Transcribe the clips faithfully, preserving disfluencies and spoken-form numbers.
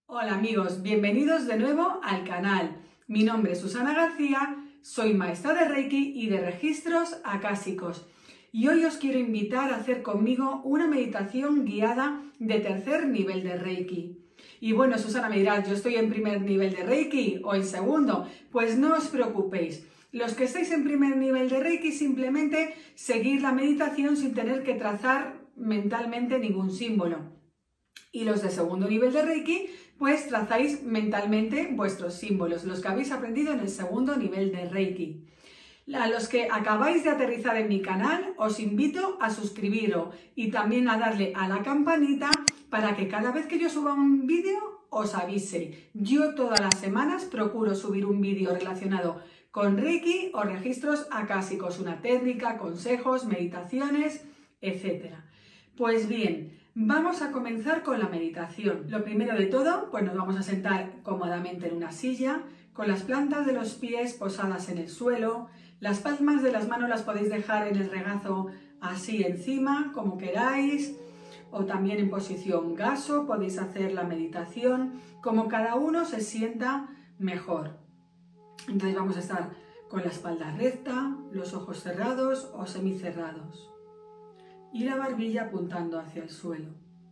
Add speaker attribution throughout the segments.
Speaker 1: Hola amigos, bienvenidos de nuevo al canal. Mi nombre es Susana García, soy maestra de Reiki y de registros acásicos. Y hoy os quiero invitar a hacer conmigo una meditación guiada de tercer nivel de Reiki. Y bueno, Susana me dirá, ¿yo estoy en primer nivel de Reiki o en segundo? Pues no os preocupéis. Los que estáis en primer nivel de Reiki, simplemente seguir la meditación sin tener que trazar mentalmente ningún símbolo. Y los de segundo nivel de Reiki, pues trazáis mentalmente vuestros símbolos, los que habéis aprendido en el segundo nivel de Reiki. A los que acabáis de aterrizar en mi canal, os invito a suscribiros y también a darle a la campanita para que cada vez que yo suba un vídeo os avise. Yo todas las semanas procuro subir un vídeo relacionado con Reiki o registros acásicos, una técnica, consejos, meditaciones, etcétera. Pues bien, vamos a comenzar con la meditación. Lo primero de todo, pues nos vamos a sentar cómodamente en una silla, con las plantas de los pies posadas en el suelo. Las palmas de las manos las podéis dejar en el regazo así encima, como queráis, o también en posición gaso, podéis hacer la meditación, como cada uno se sienta mejor. Entonces vamos a estar con la espalda recta, los ojos cerrados o semicerrados y la barbilla apuntando hacia el suelo.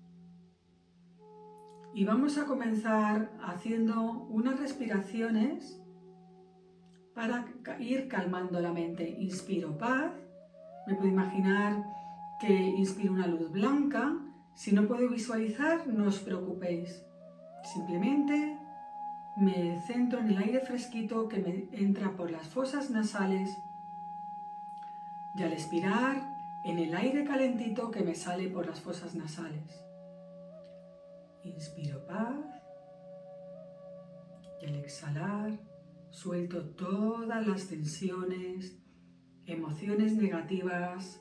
Speaker 1: Y vamos a comenzar haciendo unas respiraciones para ir calmando la mente. Inspiro paz, me puedo imaginar que inspiro una luz blanca. Si no puedo visualizar, no os preocupéis. Simplemente me centro en el aire fresquito que me entra por las fosas nasales y al expirar en el aire calentito que me sale por las fosas nasales. Inspiro paz y al exhalar suelto todas las tensiones, emociones negativas,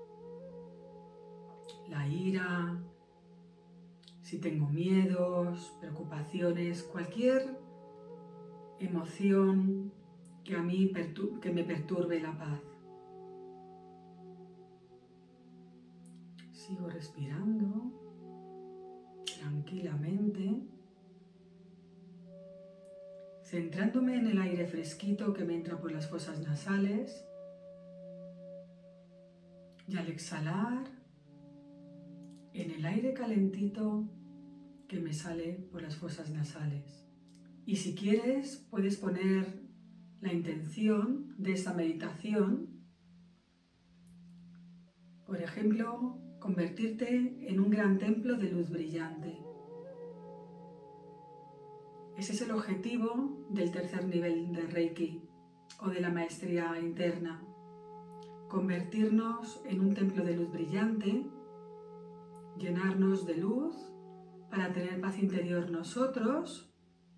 Speaker 1: la ira, si tengo miedos, preocupaciones, cualquier emoción que a mí que me perturbe la paz. Sigo respirando tranquilamente, centrándome en el aire fresquito que me entra por las fosas nasales y al exhalar en el aire calentito que me sale por las fosas nasales. Y si quieres, puedes poner la intención de esta meditación. Por ejemplo, convertirte en un gran templo de luz brillante. Ese es el objetivo del tercer nivel de Reiki o de la maestría interna. Convertirnos en un templo de luz brillante, llenarnos de luz para tener paz interior nosotros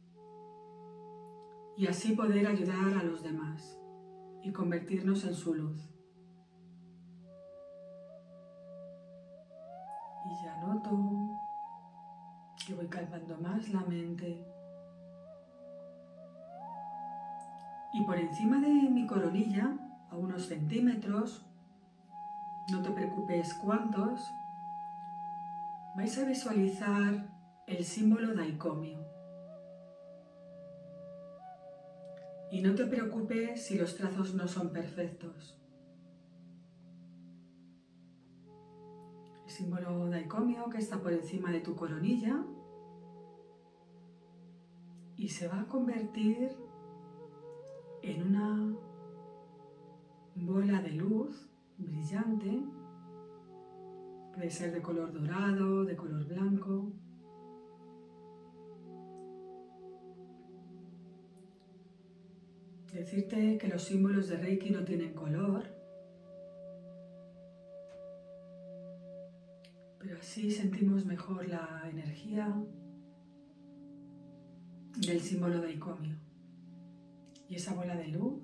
Speaker 1: y así poder ayudar a los demás y convertirnos en su luz. Y ya noto que voy calmando más la mente. Y por encima de mi coronilla, a unos centímetros, no te preocupes cuántos, vais a visualizar el símbolo daicomio. Y no te preocupes si los trazos no son perfectos. El símbolo daicomio que está por encima de tu coronilla y se va a convertir en una bola de luz brillante. Puede ser de color dorado, de color blanco. Decirte que los símbolos de Reiki no tienen color, pero así sentimos mejor la energía del símbolo daicomio. Y esa bola de luz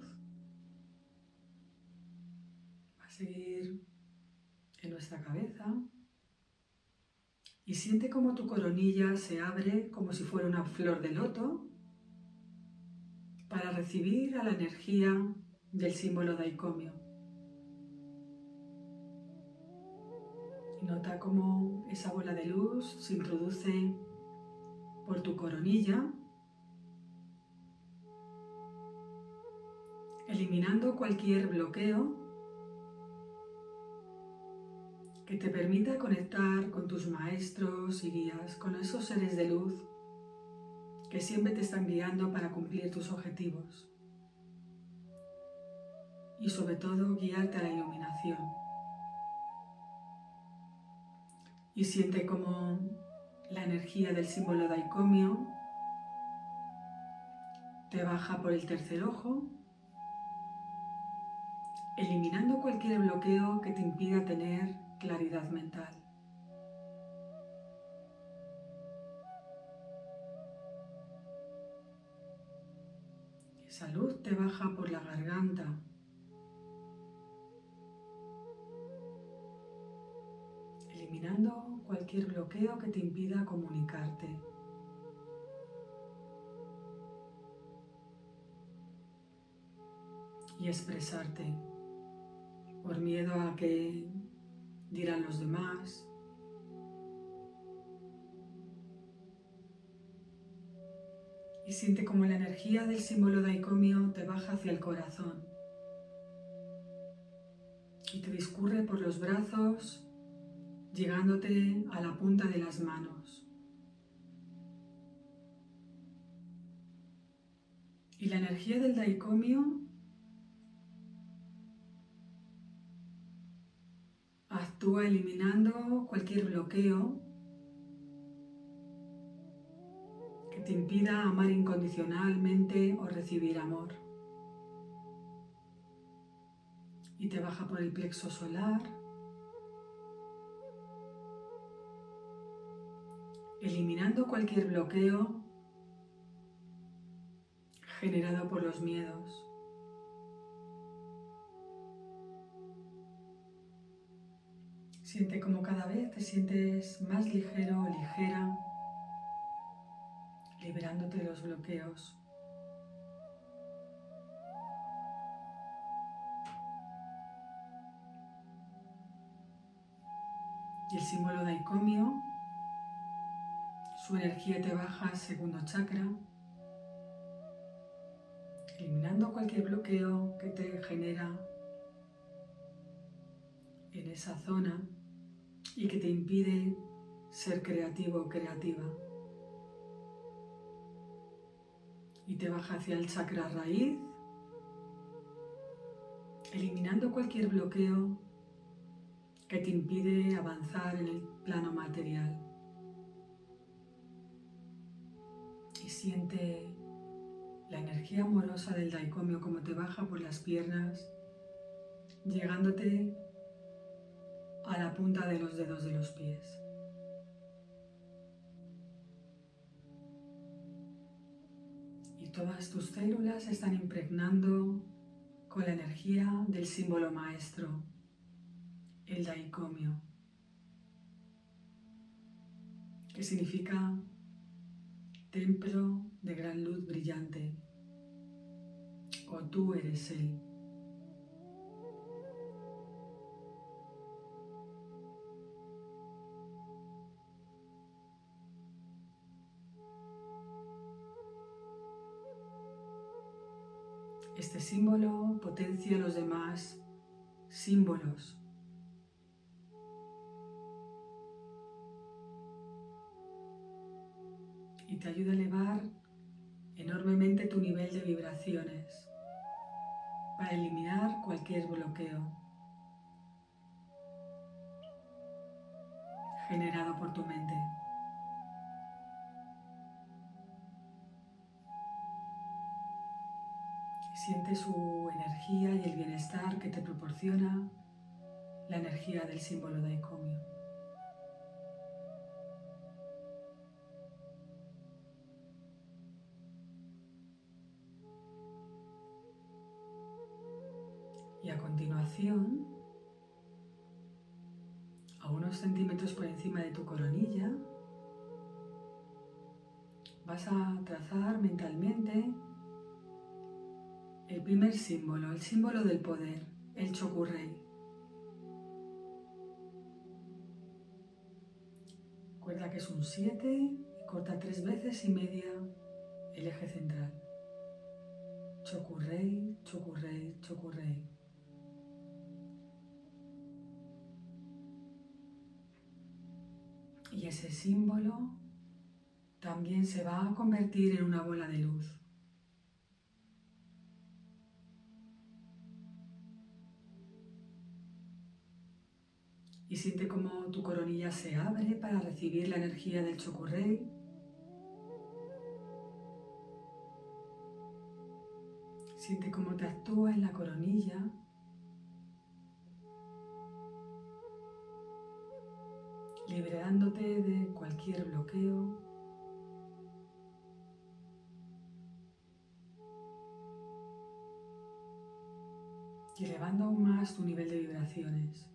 Speaker 1: va a seguir en nuestra cabeza y siente como tu coronilla se abre como si fuera una flor de loto para recibir a la energía del símbolo daicomio. Y nota cómo esa bola de luz se introduce por tu coronilla, eliminando cualquier bloqueo que te permita conectar con tus maestros y guías, con esos seres de luz que siempre te están guiando para cumplir tus objetivos y sobre todo guiarte a la iluminación. Y siente como la energía del símbolo daicomio te baja por el tercer ojo, eliminando cualquier bloqueo que te impida tener claridad mental. Esa luz te baja por la garganta, eliminando cualquier bloqueo que te impida comunicarte. Y expresarte por miedo a que dirán los demás. Y siente como la energía del símbolo daicomio te baja hacia el corazón y te discurre por los brazos, llegándote a la punta de las manos. Y la energía del daicomio actúa eliminando cualquier bloqueo que te impida amar incondicionalmente o recibir amor. Y te baja por el plexo solar, eliminando cualquier bloqueo generado por los miedos. Siente como cada vez te sientes más ligero o ligera, liberándote de los bloqueos. Y el símbolo daicomio, su energía te baja al segundo chakra, eliminando cualquier bloqueo que te genera en esa zona y que te impide ser creativo o creativa. Y te baja hacia el chakra raíz, eliminando cualquier bloqueo que te impide avanzar en el plano material. Y siente la energía amorosa del daicomio como te baja por las piernas, llegándote a la punta de los dedos de los pies. Y todas tus células se están impregnando con la energía del símbolo maestro, el daicomio, que significa templo de gran luz brillante, o tú eres él. Este símbolo potencia los demás símbolos. Y te ayuda a elevar enormemente tu nivel de vibraciones para eliminar cualquier bloqueo generado por tu mente. Siente su energía y el bienestar que te proporciona la energía del símbolo daicomio. Y a continuación, a unos centímetros por encima de tu coronilla, vas a trazar mentalmente el primer símbolo, el símbolo del poder, el Chokurei. Recuerda que es un siete y Corta tres veces y media el eje central. Chokurei, chokurei, chokurei. Y ese símbolo también se va a convertir en una bola de luz. Y siente cómo tu coronilla se abre para recibir la energía del chokurei. Siente cómo te actúa en la coronilla. Liberándote de cualquier bloqueo. Y elevando aún más tu nivel de vibraciones.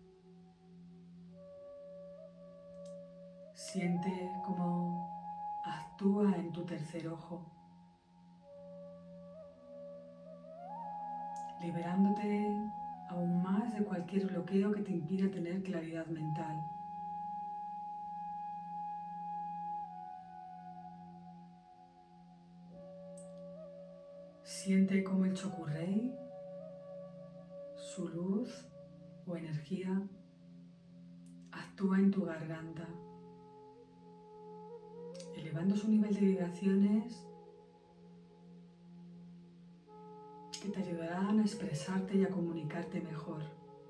Speaker 1: Siente cómo actúa en tu tercer ojo, liberándote aún más de cualquier bloqueo que te impida tener claridad mental. Siente cómo el chokurei, su luz o energía, actúa en tu garganta, elevando su nivel de vibraciones que te ayudarán a expresarte y a comunicarte mejor.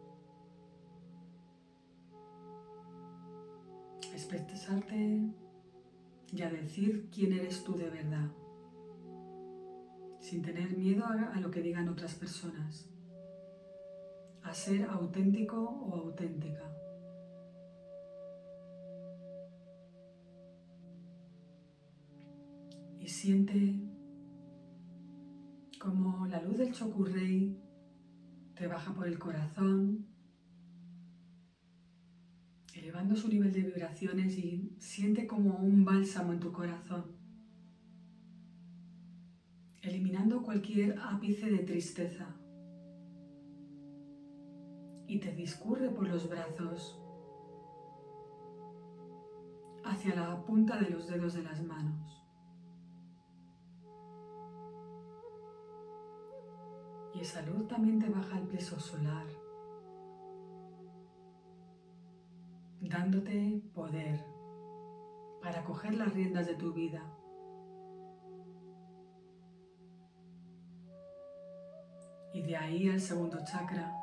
Speaker 1: A expresarte y a decir quién eres tú de verdad, sin tener miedo a lo que digan otras personas, a ser auténtico o auténtica. Y siente como la luz del chokurei te baja por el corazón, elevando su nivel de vibraciones, y siente como un bálsamo en tu corazón, eliminando cualquier ápice de tristeza, y te discurre por los brazos hacia la punta de los dedos de las manos. Y esa luz también te baja al plexo solar, dándote poder para coger las riendas de tu vida. Y de ahí al segundo chakra.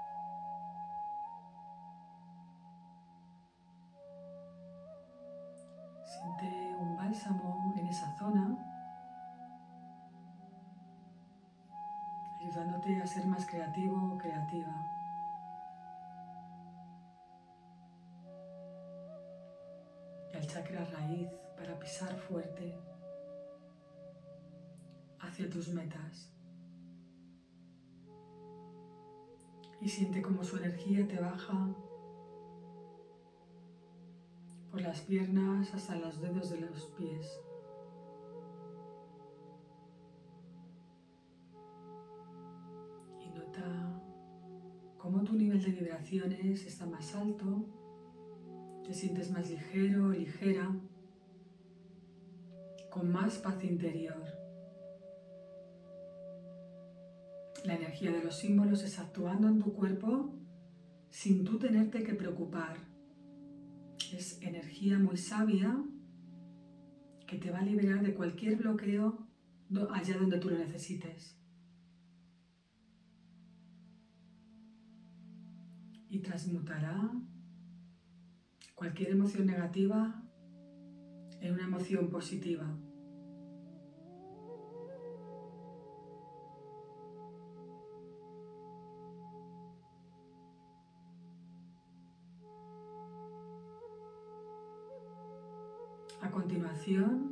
Speaker 1: Siente un bálsamo en esa zona, ayudándote a ser más creativo o creativa. Y al chakra raíz para pisar fuerte hacia tus metas. Y siente como su energía te baja por las piernas hasta los dedos de los pies. Y nota cómo tu nivel de vibraciones está más alto, te sientes más ligero o ligera, con más paz interior. La energía de los símbolos está actuando en tu cuerpo sin tú tenerte que preocupar. Es energía muy sabia que te va a liberar de cualquier bloqueo allá donde tú lo necesites. Y transmutará cualquier emoción negativa en una emoción positiva. A continuación,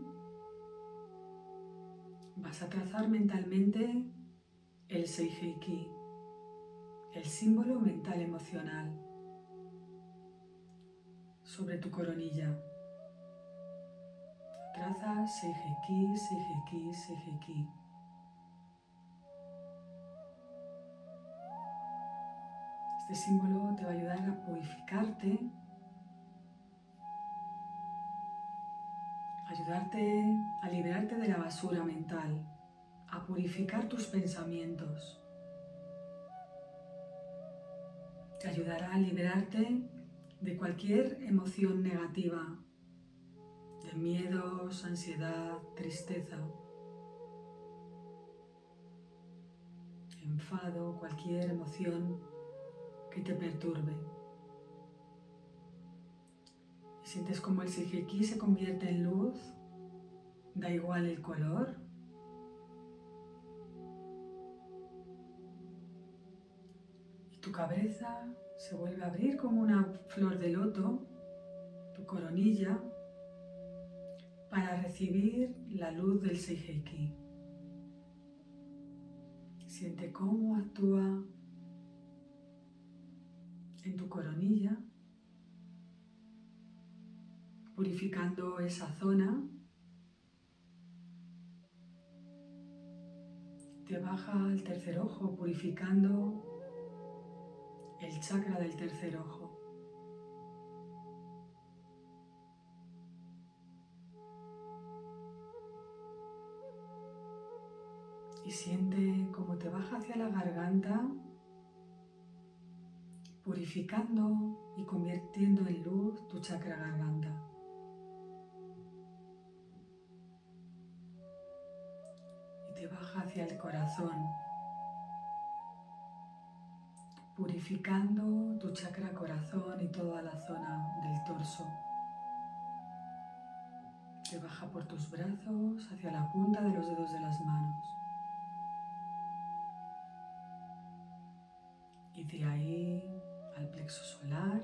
Speaker 1: vas a trazar mentalmente el Seiheki, el símbolo mental emocional, sobre tu coronilla. Traza Seiheki, Seiheki, Seiheki. Este símbolo te va a ayudar a purificarte, ayudarte a liberarte de la basura mental, a purificar tus pensamientos. Te ayudará a liberarte de cualquier emoción negativa, de miedos, ansiedad, tristeza, enfado, cualquier emoción que te perturbe. Y sientes como el Seijeki se convierte en luz, da igual el color. Y tu cabeza se vuelve a abrir como una flor de loto, tu coronilla, para recibir la luz del Seijeki. Siente cómo actúa en tu coronilla, purificando esa zona. Te baja al tercer ojo, purificando el chakra del tercer ojo. Y siente cómo te baja hacia la garganta, purificando y convirtiendo en luz tu chakra garganta. Y te baja hacia el corazón, purificando tu chakra corazón y toda la zona del torso. Te baja por tus brazos hacia la punta de los dedos de las manos. Y de ahí al plexo solar,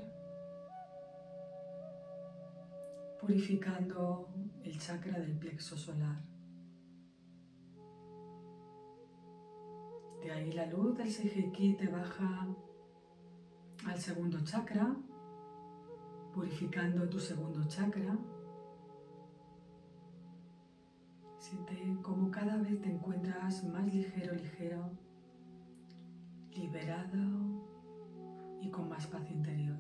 Speaker 1: purificando el chakra del plexo solar. De ahí la luz del Seijeki te baja al segundo chakra, purificando tu segundo chakra. Siente cómo cada vez te encuentras más ligero, ligero, liberado y con más paz interior.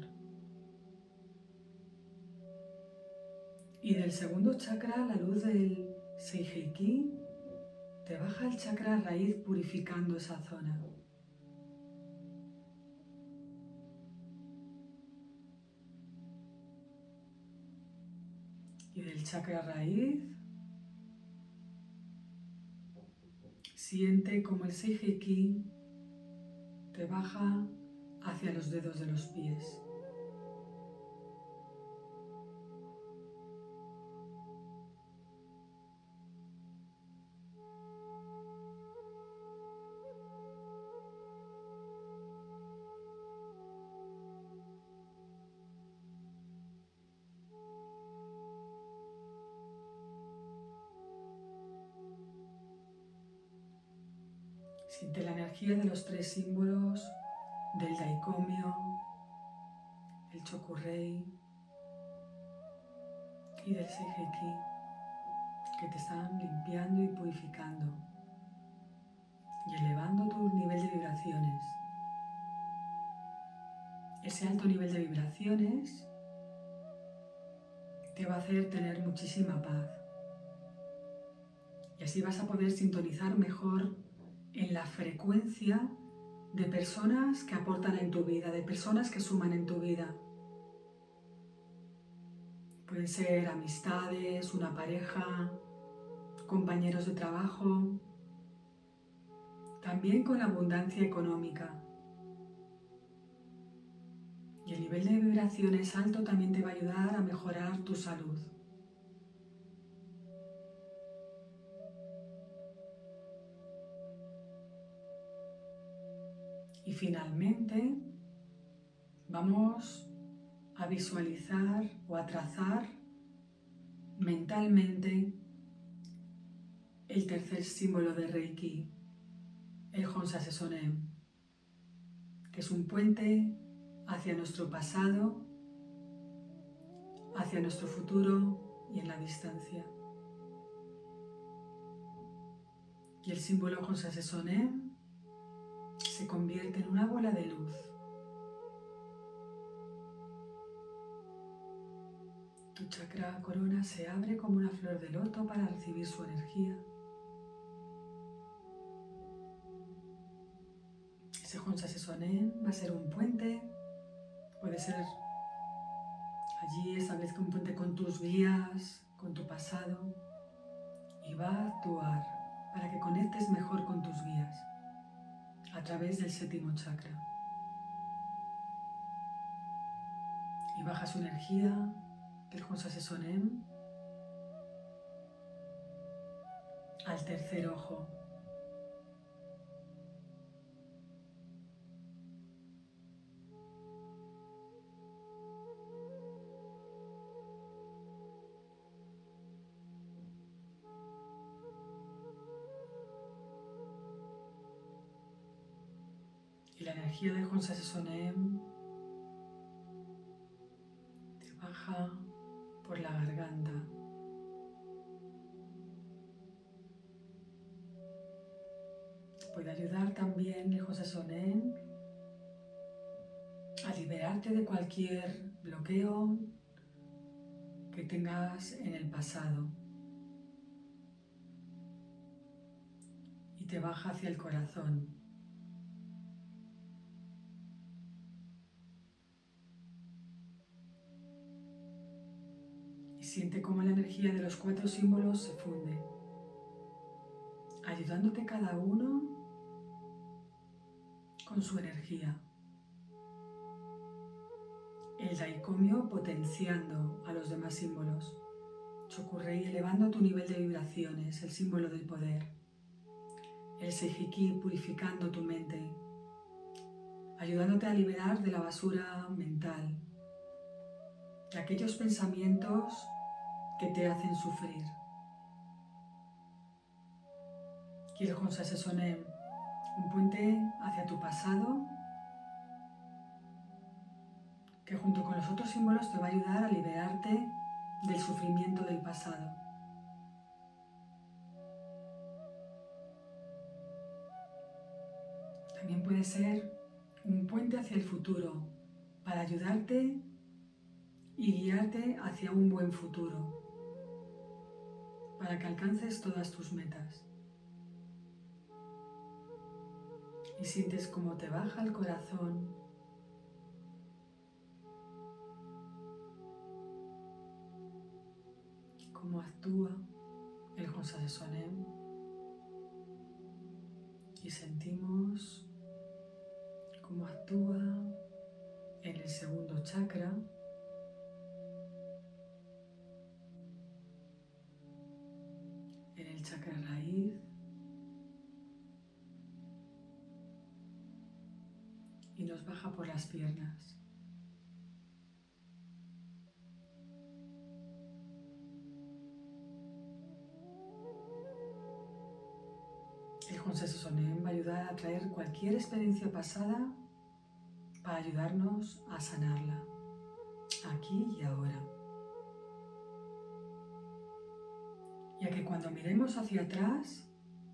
Speaker 1: Y del segundo chakra, la luz del Seijeki te baja el chakra raíz, purificando esa zona. Y del chakra raíz, siente como el Seijeki te baja hacia los dedos de los pies. Siente la energía de los tres símbolos del Daikomyo, el Chokurei y del Seijeki que te están limpiando y purificando y elevando tu nivel de vibraciones. Ese alto nivel de vibraciones te va a hacer tener muchísima paz y así vas a poder sintonizar mejor en la frecuencia de personas que aportan en tu vida, de personas que suman en tu vida. Pueden ser amistades, una pareja, compañeros de trabajo, también con abundancia económica. Y el nivel de vibraciones alto también te va a ayudar a mejorar tu salud. Y finalmente vamos a visualizar o a trazar mentalmente el tercer símbolo de Reiki, el Honsha Sesonen, que es un puente hacia nuestro pasado, hacia nuestro futuro y en la distancia. Y el símbolo Honsha Sesonen se convierte en una bola de luz. Tu chakra corona se abre como una flor de loto para recibir su energía. Ese Hon Sase Sonen va a ser un puente, puede ser allí establezca un puente con tus guías, con tu pasado, y va a actuar para que conectes mejor con tus guías a través del séptimo chakra. Y baja su energía del Hon Sase Sonen al tercer ojo. Y la energía del Hon Sase Sonen te baja por la garganta. Puede ayudar también el Hon Sase Sonen a liberarte de cualquier bloqueo que tengas en el pasado. Y te baja hacia el corazón. Y siente cómo la energía de los cuatro símbolos se funde, ayudándote cada uno con su energía. El Daikomyo potenciando a los demás símbolos. Chokurei elevando tu nivel de vibraciones, el símbolo del poder. El Seijiki purificando tu mente, ayudándote a liberar de la basura mental, de aquellos pensamientos que te hacen sufrir. Y el Hon Sase Sonen, un puente hacia tu pasado que junto con los otros símbolos te va a ayudar a liberarte del sufrimiento del pasado. También puede ser un puente hacia el futuro para ayudarte y guiarte hacia un buen futuro, para que alcances todas tus metas. Y sientes cómo te baja el corazón, cómo actúa el Hon Sase Sonen, y sentimos cómo actúa en el segundo chakra, en el chakra raíz, y nos baja por las piernas. El Hon Sase Sonen va a ayudar a traer cualquier experiencia pasada para ayudarnos a sanarla, aquí y ahora. Ya que cuando miremos hacia atrás,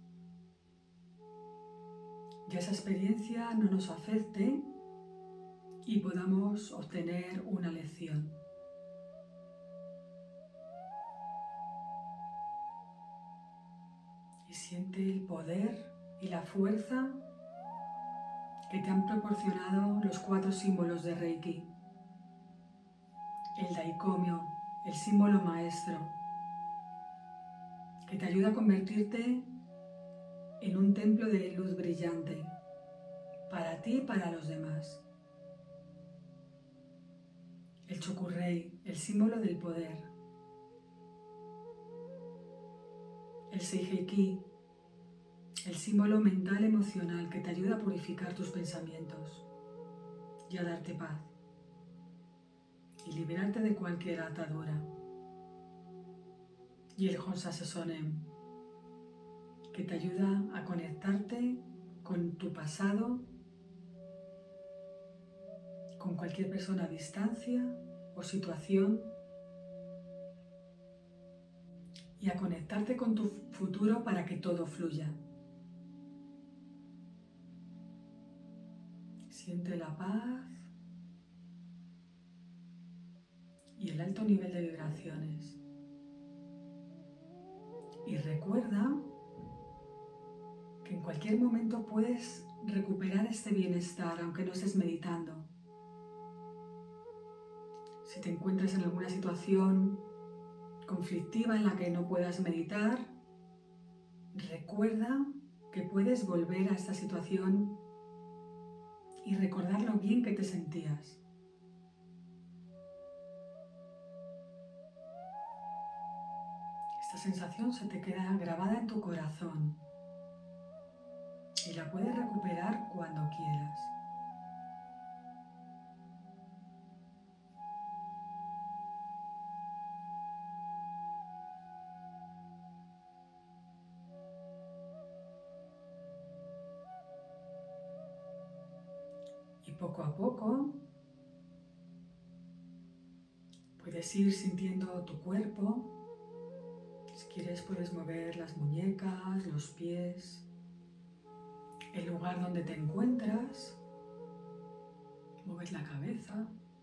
Speaker 1: ya esa experiencia no nos afecte y podamos obtener una lección. Y siente el poder y la fuerza que te han proporcionado los cuatro símbolos de Reiki. El Daikomyo, el símbolo maestro, que te ayuda a convertirte en un templo de luz brillante, para ti y para los demás. El Chokurei, el símbolo del poder. El Seijeki, el símbolo mental emocional que te ayuda a purificar tus pensamientos y a darte paz y liberarte de cualquier atadura. Y el Hon Sase Sonen, que te ayuda a conectarte con tu pasado, con cualquier persona a distancia o situación, y a conectarte con tu futuro para que todo fluya. Siente la paz y el alto nivel de vibraciones. Y recuerda que en cualquier momento puedes recuperar este bienestar, aunque no estés meditando. Si te encuentras en alguna situación conflictiva en la que no puedas meditar, recuerda que puedes volver a esta situación y recordar lo bien que te sentías. Esta sensación se te queda grabada en tu corazón y la puedes recuperar cuando quieras. Y poco a poco puedes ir sintiendo tu cuerpo. Si quieres puedes mover las muñecas, los pies, el lugar donde te encuentras, mover la cabeza.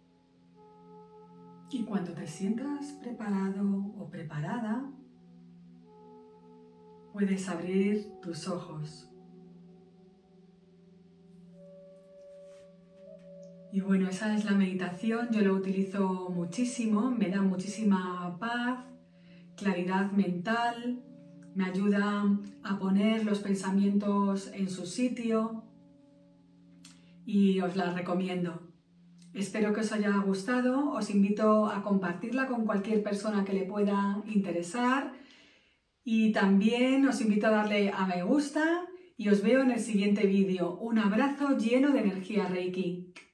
Speaker 1: Y cuando te sientas preparado o preparada, puedes abrir tus ojos. Y bueno, esa es la meditación, yo lo utilizo muchísimo, me da muchísima paz, claridad mental, me ayuda a poner los pensamientos en su sitio y os la recomiendo. Espero que os haya gustado, os invito a compartirla con cualquier persona que le pueda interesar y también os invito a darle a me gusta y os veo en el siguiente vídeo. Un abrazo lleno de energía Reiki.